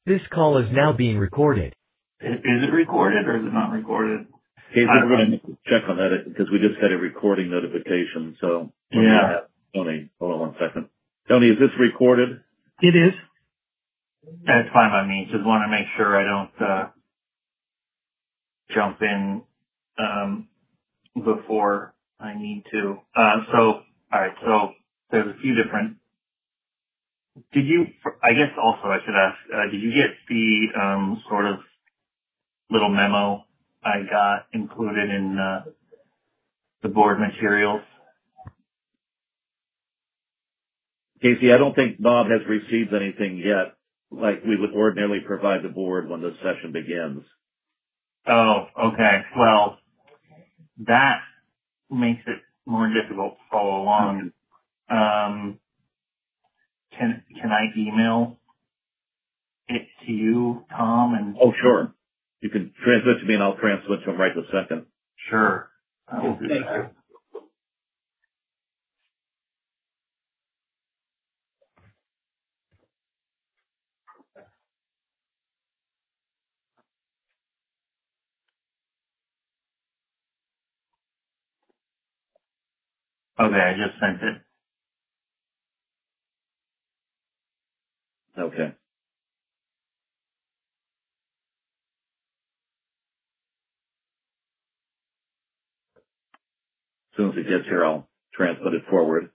This call is now being recorded. Is it recorded or is it not recorded? Okay, so we're going to check on that because we just got a recording notification. So Yeah. Tony, hold on one second. Tony, is this recorded? It is. That's fine by me. Just want to make sure I don't jump in before I need to. All right. So there's a few different. I guess also I should ask, did you get the sort of little memo I got included in the board materials? Casey, I don't think Bob has received anything yet, like we would ordinarily provide the board when the session begins. Oh, okay. Well, that makes it more difficult to follow along. Can I email it to you, Tom? Oh, sure. You can transmit to me and I'll transmit to him right this second. Sure. I will do that. Okay, I just sent it. Okay. As soon as it gets here, I'll transmit it forward.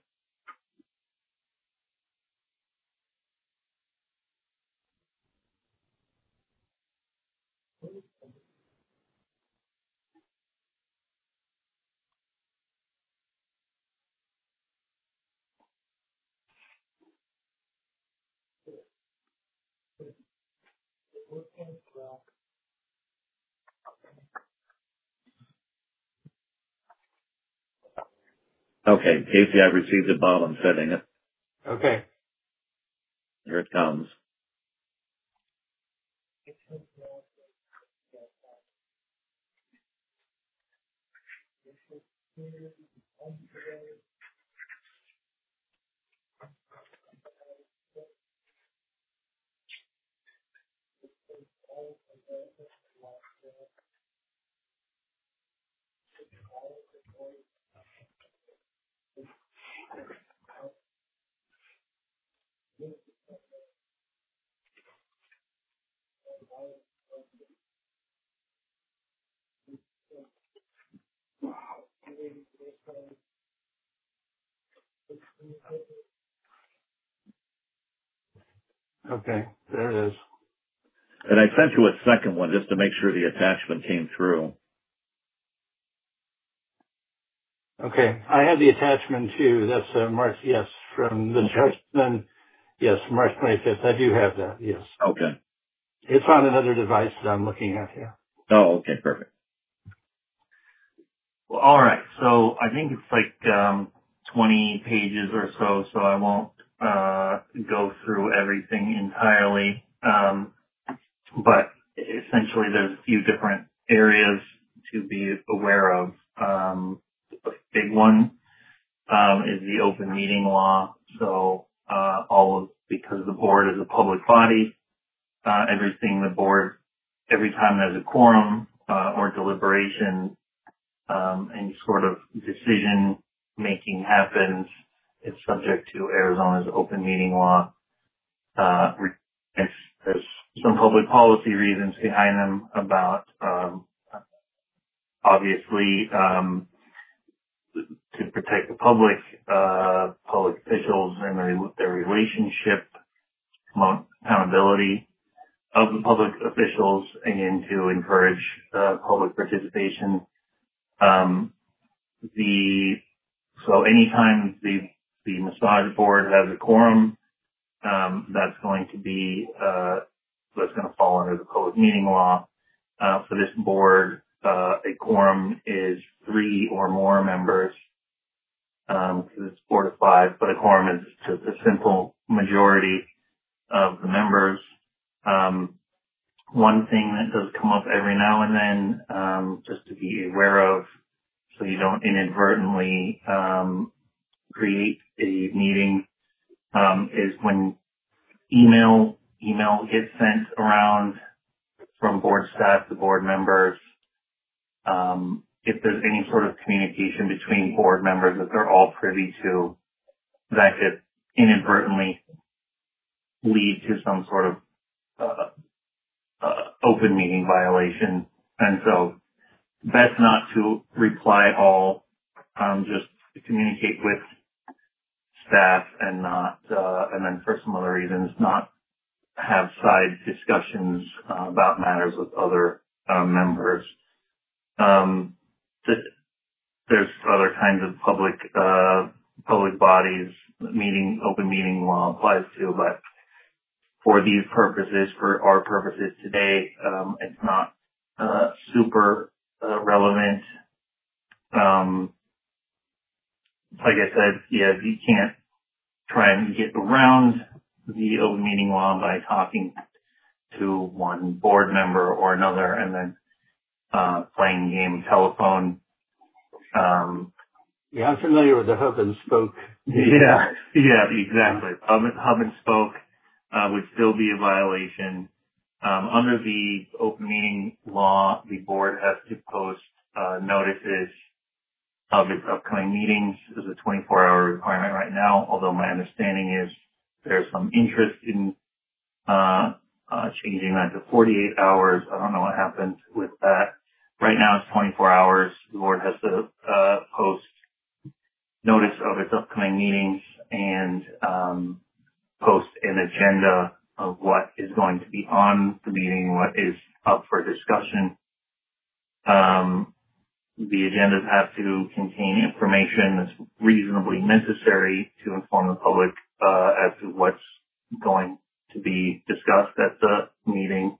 Okay, Casey, I received it, Bob. I'm sending it. Okay. Here it comes. Okay, there it is. And I sent you a second one just to make sure the attachment came through. Okay. I have the attachment too. That's March, yes, from the church. Then, yes, March 25th. I do have that, yes. Okay. It's on another device that I'm looking at here. Oh, okay, perfect. Well, all right. So I think it's like 20 pages or so I won't go through everything entirely. But essentially there's a few different areas to be aware of. A big one is the open meeting law. So because the board is a public body, every time there's a quorum or deliberation, any sort of decision making happens, it's subject to Arizona's open meeting law. There's some public policy reasons behind them about, obviously, to protect the public officials and their relationship, promote accountability of the public officials, and to encourage public participation. So anytime the massage board has a quorum, that's going to fall under the public meeting law. For this board, a quorum is 3 or more members, because it's 4 to 5, but a quorum is just a simple majority of the members. One thing that does come up every now and then, just to be aware of, so you don't inadvertently create a meeting, is when email email gets sent around from board staff to board members. If there's any sort of communication between board members that they're all privy to, that could inadvertently lead to some sort of open meeting violation. And so best not to reply all, just to communicate with staff and not, and then for some other reasons, not have side discussions about matters with other members. There's other kinds of public bodies open meeting law applies to, but for these purposes, for our purposes today, it's not super relevant. Like I said, yeah, you can't try and get around the open meeting law by talking to one board member or another and then playing game telephone. Yeah, I'm familiar with the hub and spoke. Yeah, exactly. Hub and spoke would still be a violation. Under the open meeting law, the board has to post notices of its upcoming meetings. There's a 24-hour requirement right now, although my understanding is there's some interest in changing that to 48 hours. I don't know what happened with that. Right now it's 24 hours. The board has to post notice of its upcoming meetings and post an agenda of what is going to be on the meeting, what is up for discussion. The agendas have to contain information that's reasonably necessary to inform the public as to what's going to be discussed at the meeting.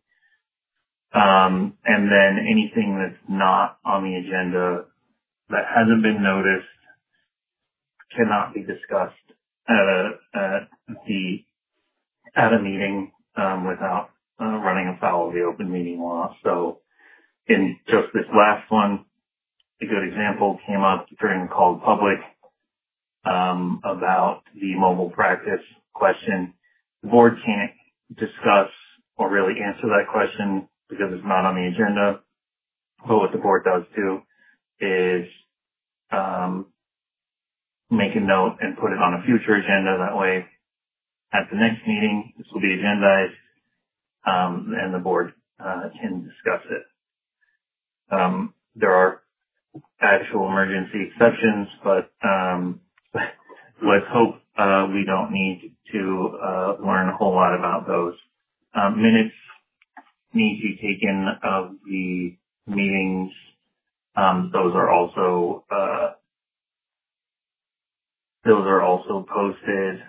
And then anything that's not on the agenda that hasn't been noticed cannot be discussed at a meeting without running afoul of the open meeting law. So in just this last one, a good example came up during the call to public about the mobile practice question. The board can't discuss or really answer that question because it's not on the agenda. But what the board does do is make a note and put it on a future agenda. That way, at the next meeting, this will be agendized, and the board can discuss it. There are actual emergency exceptions, but let's hope we don't need to learn a whole lot about those. Minutes need to be taken of the meetings. Those are also posted.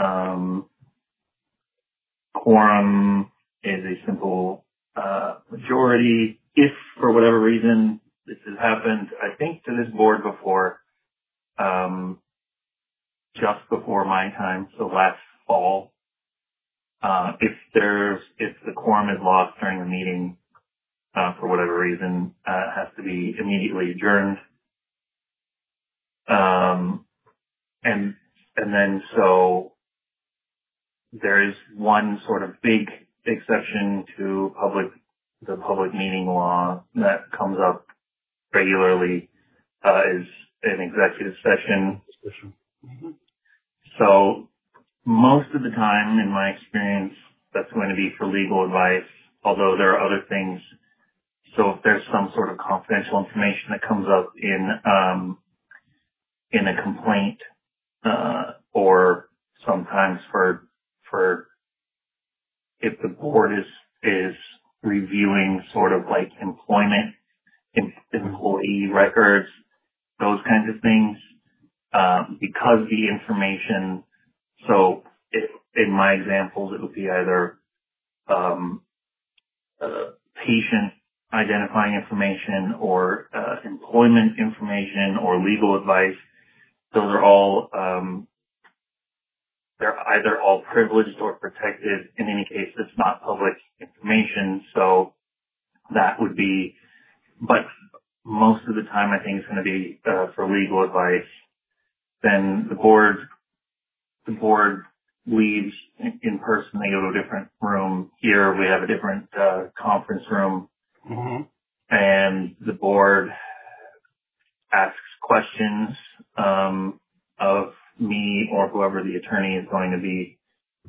Quorum is a simple majority. If for whatever reason this has happened, I think, to this board before, just before my time, so last fall. If the quorum is lost during the meeting, for whatever reason, it has to be immediately adjourned. And then so there is one sort of big exception to the public meeting law that comes up regularly, is an executive session. Mm-hmm. So most of the time, in my experience, that's going to be for legal advice, although there are other things. So if there's some sort of confidential information that comes up in a complaint, or sometimes for if the board is reviewing sort of like employment, employee records, those kinds of things, because the information, so in my examples, it would be either patient identifying information or employment information or legal advice. Those are all, they're either all privileged or protected. In any case, it's not public information, so that would be, but most of the time I think it's going to be for legal advice. Then the board leaves in person, they go to a different room. Here we have a different conference room, and the board asks questions of me or whoever the attorney is going to be.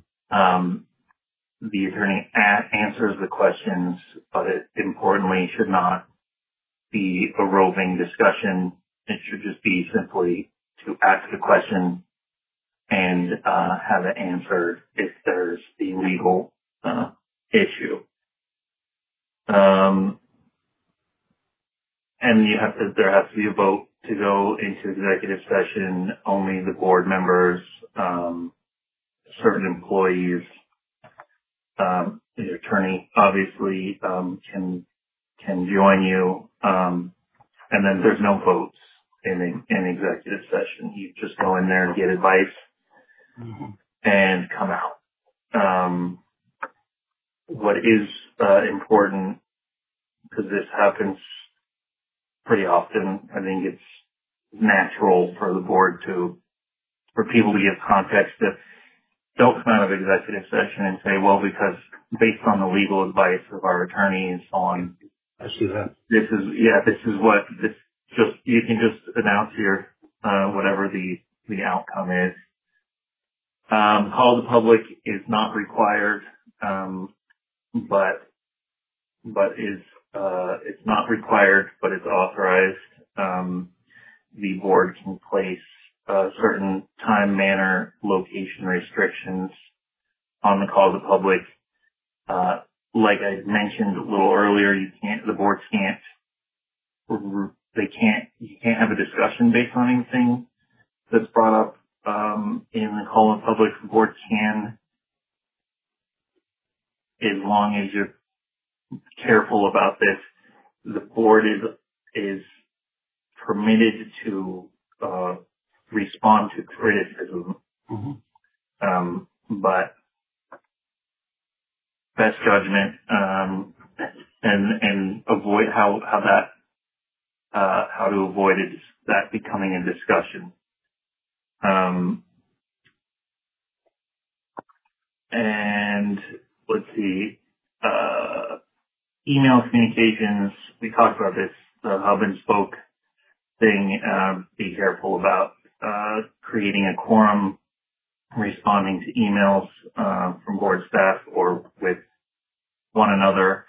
The attorney answers the questions, but it importantly should not be a roving discussion. It should just be simply to ask a question and have it answered if there's the legal issue. And there has to be a vote to go into executive session. Only the board members, certain employees, the attorney obviously can join you, and then there's no votes in executive session. You just go in there and get advice and come out. What is important, because this happens pretty often, I think it's natural for the board for people to give context that don't come out of executive session and say, well, because based on the legal advice of our attorney and so on, I see that. you can just announce your, whatever the outcome is. Call to the public is not required, it's not required, but it's authorized. The board can place certain time, manner, location restrictions on the call to the public. Like I mentioned a little earlier, you can't have a discussion based on anything that's brought up in the call to the public. The board can, as long as you're careful about this, the board is permitted to respond to criticism, but best judgment and avoid how to avoid that becoming a discussion. And let's see, email communications. We talked about this, the hub and spoke thing. Be careful about creating a quorum, responding to emails from board staff or with one another.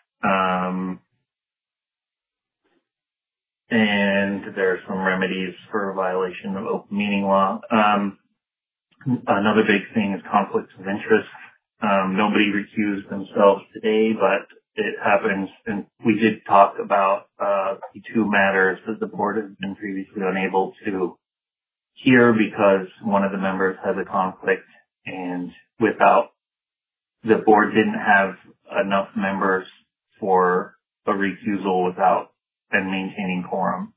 And there are some remedies for violation of open meeting law. Another big thing is conflicts of interest. Nobody recused themselves today, but it happens. And we did talk about the two matters that the board has been previously unable to hear because one of the members has a conflict, and the board didn't have enough members for a recusal without and maintaining quorum.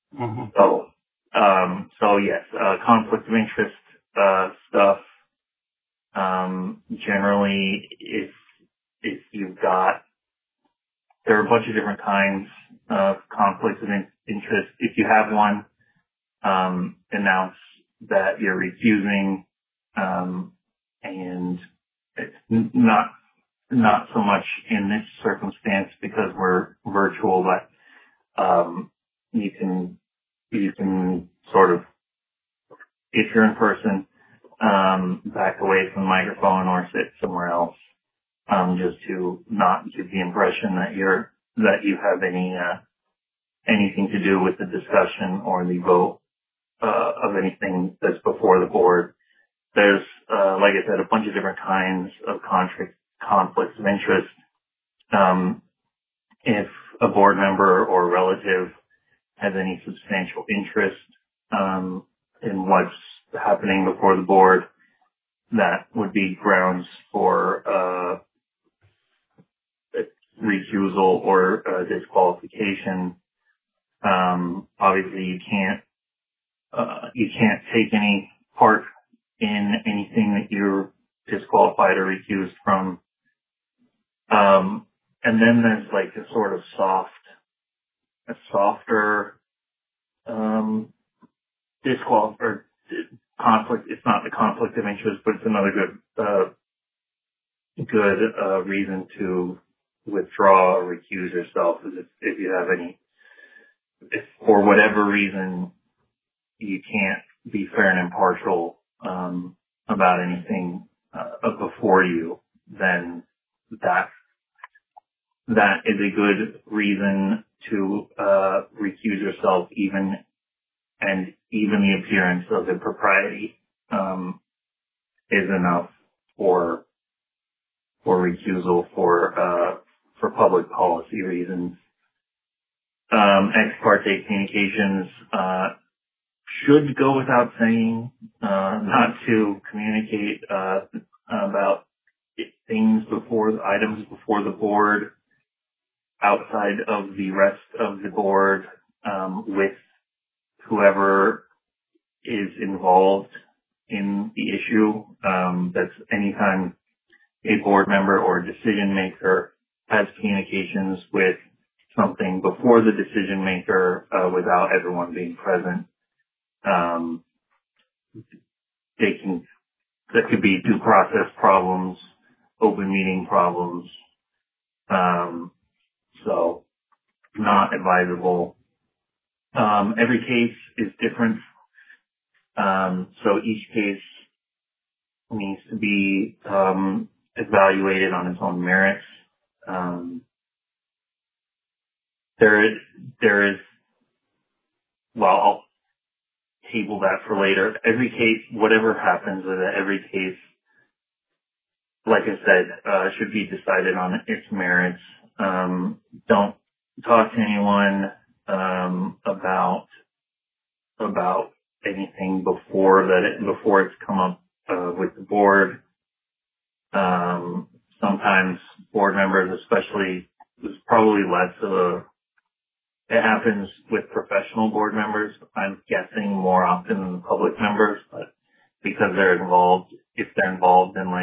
So yes, conflict of interest stuff. Generally, if you've got, there are a bunch of different kinds of conflicts of interest. If you have one, announce that you're recusing, and it's not so much in this circumstance because we're virtual, but you can sort of, if you're in person, back away from the microphone or sit somewhere else, just to not give the impression that you have anything to do with the discussion or the vote of anything that's before the board. There's, like I said, a bunch of different kinds of conflicts of interest. If a board member or relative has any substantial interest in what's happening before the board, that would be grounds for recusal or disqualification. Obviously, you can't take any part in anything that you're disqualified or recused from. And then there's like a sort of softer conflict. It's not the conflict of interest, but it's another good reason to withdraw or recuse yourself is if you have any, if for whatever reason you can't be fair and impartial about anything before you, then that is a good reason to recuse yourself, even the appearance of impropriety is enough for recusal for public policy reasons. Ex parte communications should go without saying, not to communicate about things items before the board outside of the rest of the board with whoever is involved in the issue. That's anytime a board member or decision maker has communications with something before the decision maker without everyone being present. That could be due process problems, open meeting problems. So not advisable. Every case is different. So each case needs to be evaluated on its own merits. There is, well, I'll table that for later. Every case, whatever happens with it, every case, like I said, should be decided on its merits. Don't talk to anyone about anything before it's come up with the board. Sometimes board members, especially, there's probably less of it happens with professional board members. I'm guessing more often than the public members, but because they're involved, if they're involved in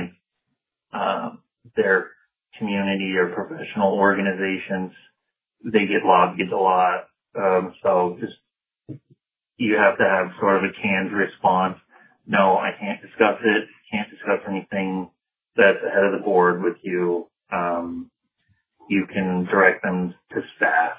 their community or professional organizations, they get lobbied a lot. So just, you have to have sort of a canned response. No, I can't discuss it. Can't discuss anything that's ahead of the board with you. You can direct them to staff.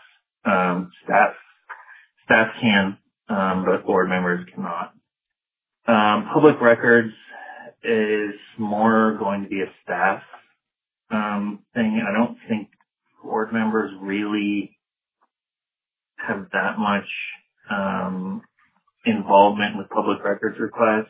Staff can, but board members cannot. Public records is more going to be a staff thing. I don't think board members really have that much involvement with public records requests.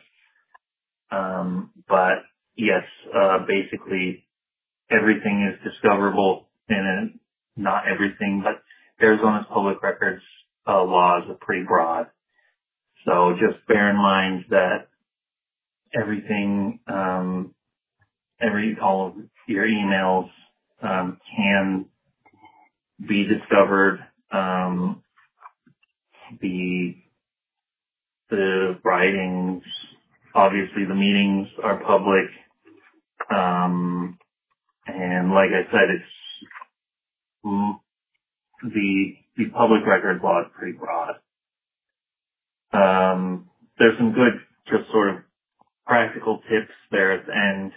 But yes, basically everything is discoverable, and not everything, but Arizona's public records laws are pretty broad. So just bear in mind that everything, all of your emails can be discovered. The writings, obviously the meetings are public. And like I said, it's the public records law is pretty broad. There's some good, just sort of practical tips there at the end.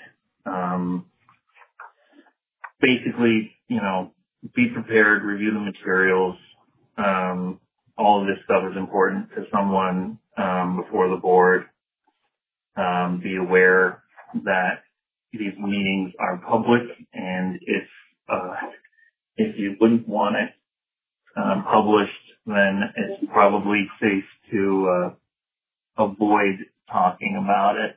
Basically, be prepared, review the materials. All of this stuff is important to someone before the board. Be aware that these meetings are public, and if you wouldn't want it published, then it's probably safe to avoid talking about it.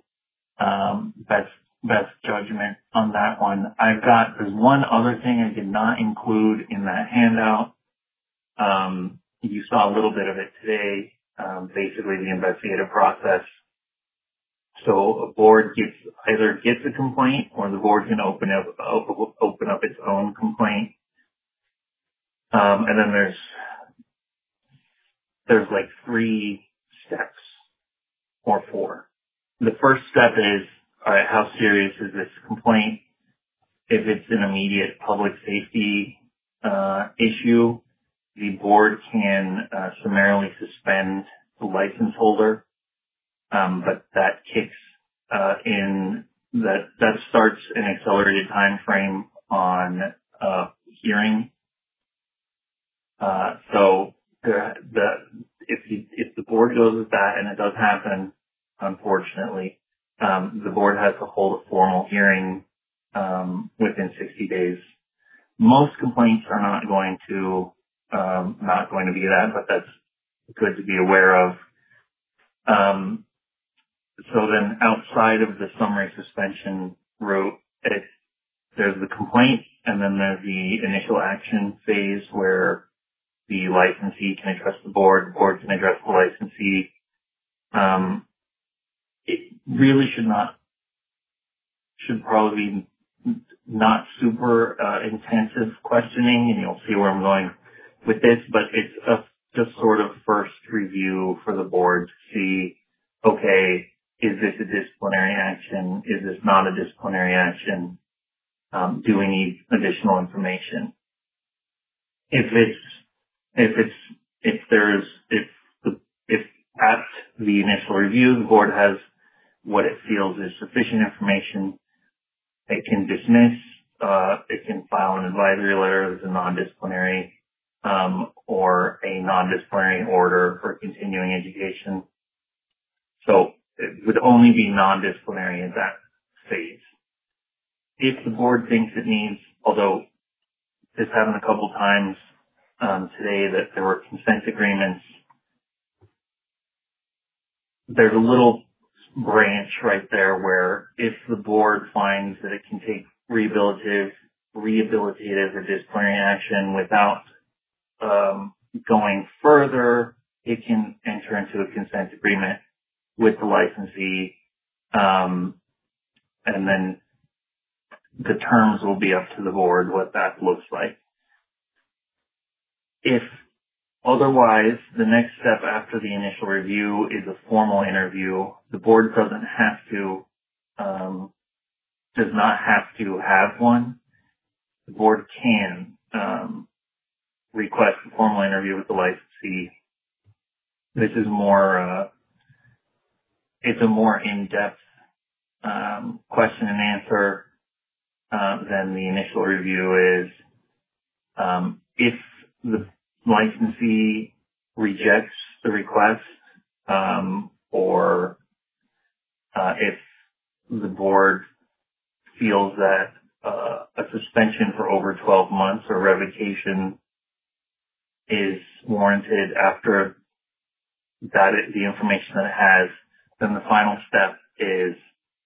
Best judgment on that one. There's one other thing I did not include in that handout. You saw a little bit of it today. Basically the investigative process. So a board either gets a complaint, or the board can open up its own complaint. And then there's like 3 steps or 4. The first step is, all right, how serious is this complaint? If it's an immediate public safety issue, the board can summarily suspend the license holder. but that kicks that starts an accelerated time frame on hearing. So if the board goes with that, and it does happen, unfortunately, the board has to hold a formal hearing within 60 days. Most complaints are not going to be that, but that's good to be aware of. So then outside of the summary suspension route, there's the complaint, and then there's the initial action phase where the licensee can address the board can address the licensee. It really should probably be not super intensive questioning, and you'll see where I'm going with this, but it's just sort of first review for the board to see, okay, is this a disciplinary action? Is this not a disciplinary action? Do we need additional information? If at the initial review the board has what it feels is sufficient information, it can dismiss, it can file an advisory letter as a non-disciplinary, or a non-disciplinary order for continuing education. So it would only be non-disciplinary at that phase. If the board thinks it needs, although this happened a couple times today, that there were consent agreements, there's a little branch right there where if the board finds that it can take rehabilitative or disciplinary action without going further, it can enter into a consent agreement with the licensee, and then the terms will be up to the board what that looks like. If otherwise, the next step after the initial review is a formal interview. The board does not have to have one. The board can request a formal interview with the licensee. This is it's a more in-depth question and answer than the initial review is. If the licensee rejects the request, or if the board feels that a suspension for over 12 months or revocation is warranted after the information that it has, then the final step is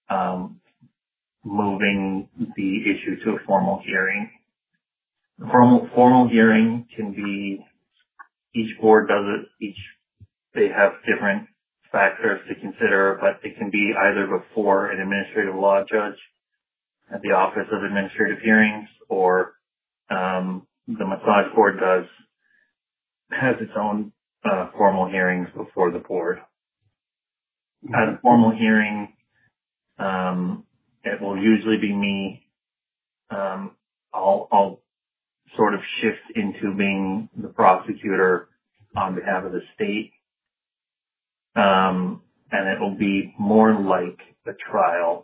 moving the issue to a formal hearing. The formal hearing can be, each board does it, they have different factors to consider, but it can be either before an administrative law judge at the Office of Administrative Hearings, or the massage board has its own formal hearings before the board. At a formal hearing, it will usually be me. I'll sort of shift into being the prosecutor on behalf of the state. And it will be more like a trial.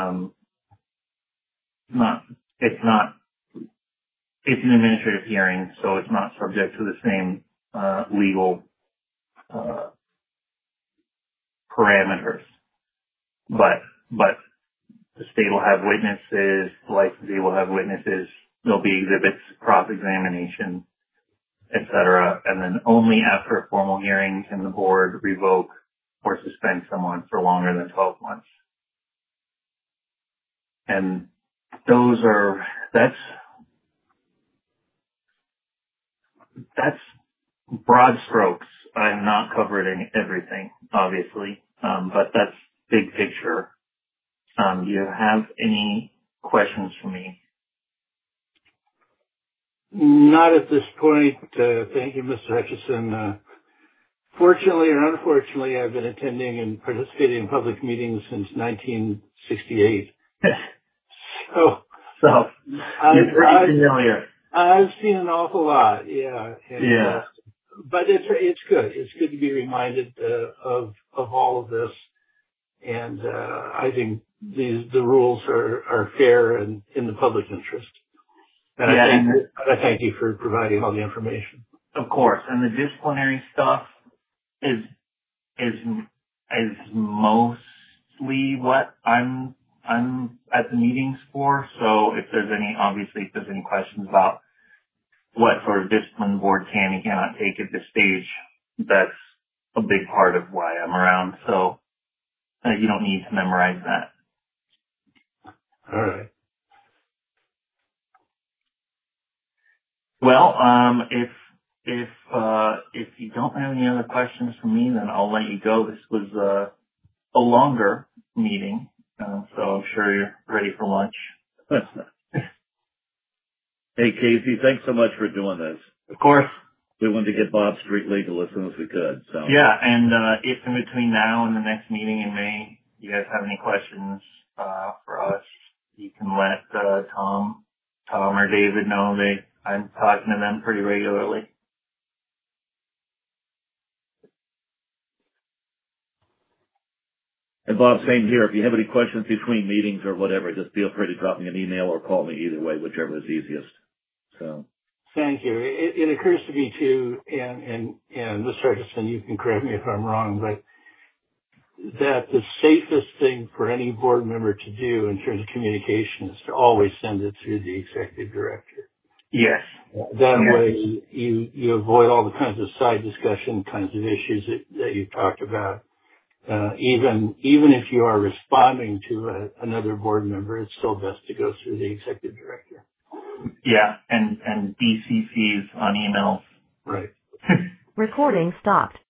It's an administrative hearing, so it's not subject to the same legal parameters. But the state will have witnesses, the licensee will have witnesses, there'll be exhibits, cross-examination, etc. And then only after a formal hearing can the board revoke or suspend someone for longer than 12 months. And that's broad strokes. I'm not covering everything, obviously, but that's big picture. Do you have any questions for me? Not at this point. Thank you, Mr. Hutchison. Fortunately or unfortunately, I've been attending and participating in public meetings since 1968. So you're pretty familiar. I've seen an awful lot, yeah. But it's good. It's good to be reminded of all of this. And I think the rules are fair and in the public interest. And I thank you for providing all the information. Of course. And the disciplinary stuff is mostly what I'm at the meetings for. So if there's any questions about what sort of discipline the board can and cannot take at this stage, that's a big part of why I'm around. So you don't need to memorize that. All right. Well, if you don't have any other questions for me, then I'll let you go. This was a longer meeting, so I'm sure you're ready for lunch. Hey, Casey, thanks so much for doing this. Of course. We wanted to get Bob Street legal as soon as we could. So yeah, and if in between now and the next meeting in May, you guys have any questions for us, you can let Tom or David know. I'm talking to them pretty regularly. And Bob, same here. If you have any questions between meetings or whatever, just feel free to drop me an email or call me either way, whichever is easiest. So. Thank you. It occurs to me too, and Mr. Hutchison, you can correct me if I'm wrong, but that the safest thing for any board member to do in terms of communication is to always send it through the executive director. Yes. That way you avoid all the kinds of side discussion kinds of issues that you've talked about. Even if you are responding to another board member, it's still best to go through the executive director. Yeah, and BCCs on emails. Right. Recording stopped.